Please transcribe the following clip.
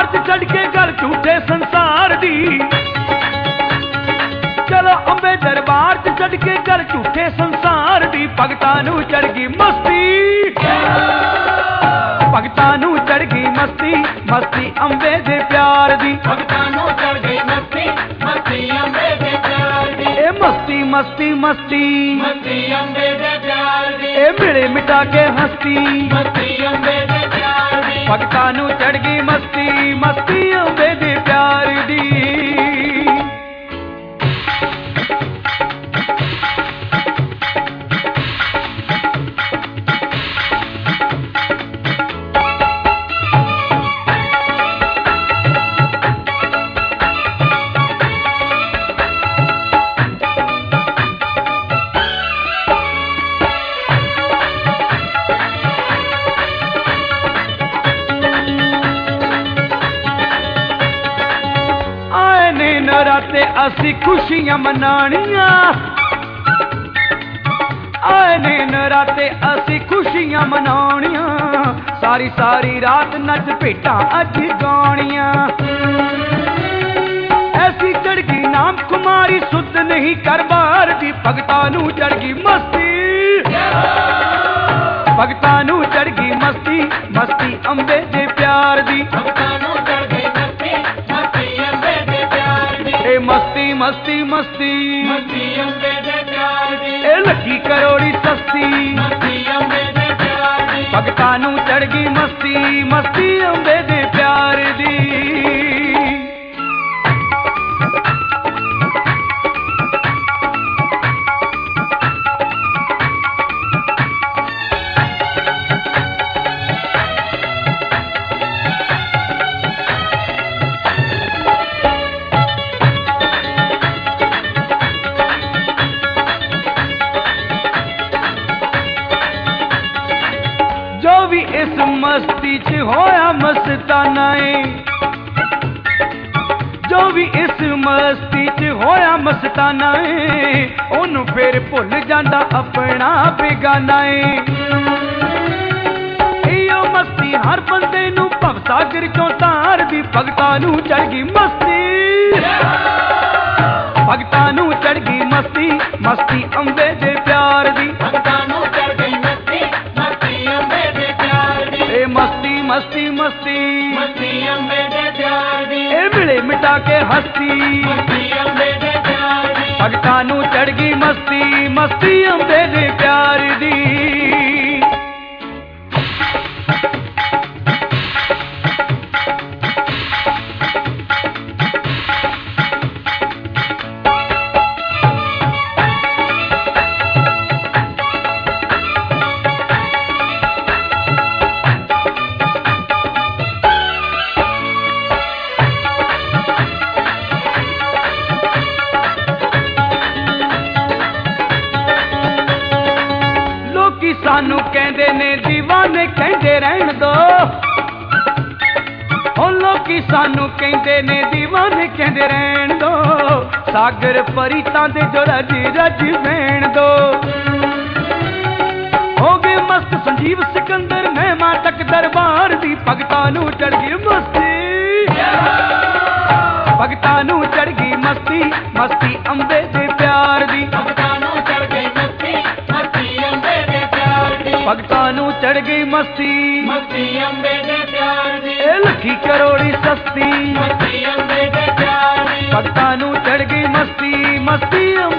च चढ़ के गल झूठे संसार दी। चलो अंबे दरबार च चढ़ के गल झूठे संसार दी। भगतां नूं चढ़ गई मस्ती, भगतां नूं चढ़ गई मस्ती, मस्ती अंबे दे प्यार दी। भगतां नूं चढ़ गई मस्ती, मस्ती अंबे दे प्यार दी। ए मस्ती मस्ती मस्ती, मस्ती अंबे दे प्यार दी। ए मिले मिटा के हस्ती, मस्ती अंबे दे प्यार दी। भगतां नूं चढ़ गई मस्ती, मस्ती अंबे दे प्यार दी। नराते असी खुशियां मनानियां, आए ने नराते असी खुशियां मनानियां। सारी सारी रात नच भेटा अज गानियां। ऐसी चढ़ गई नाम कुमारी सुध नहीं कर बार दी। भगतां नूं चढ़ गई मस्ती, भगतां नूं चढ़ गई मस्ती, मस्ती अंबे दे प्यार दी। भगतां नूं चढ़ गई मस्ती, मस्ती अंबे दे प्यार दी। ए मस्ती मस्ती मस्ती, मस्ती अंबे दे प्यार दी। ए लगी करोड़ी सस्ती, मस्ती अंबे दे प्यार दी। भगतां नूं चढ़ गई मस्ती, मस्ती अंबे दे प्यार दी। जो भी इस मस्ती च होया मस्ताना है, जो भी इस मस्ती च होया मस्ताना है, ओनू फिर भुल जांदा अपना बेगाना है। इहो मस्ती हर बंदे नू भवसागर चों तार दी। भगतां नूं चढ़ गई मस्ती, भगतां नूं चढ़ गई मस्ती, मस्ती अंबे दे प्यार दी। भगतां नूं चढ़ गई मस्ती, मस्ती अंबे दे प्यार दी। ए मस्ती मस्ती मस्ती, मस्ती अंबे दे प्यार दी। ए मिले मिटा के हस्ती, मस्ती अंबे दे प्यार दी। भगतां नूं चढ़ गई मस्ती, मस्ती अंबे दे प्यार दी। सानू कहंदे ने दीवाने कहंदे रहन दो, हो लोकी सानू कहंदे ने दीवाने कहंदे रहन दो। सागर परीतां दे जो रज रज बहन दो। हो गए मस्त संजीव सिकंदर महिमा तक दरबार दी। भगतां नूं चढ़ गई मस्ती, भगतां नूं चढ़ गई मस्ती, मस्ती अंबे दे प्यार दी। भगतां नूं चढ़ गई मस्ती, मस्ती अंबे दे प्यार दी। भगतां नूं चढ़ गई मस्ती, मस्ती अंबे दे प्यार दी। ए लखी करोड़ी सस्ती, मस्ती अंबे दे प्यार दी। भगतां नूं चढ़ गई मस्ती, मस्ती अंबे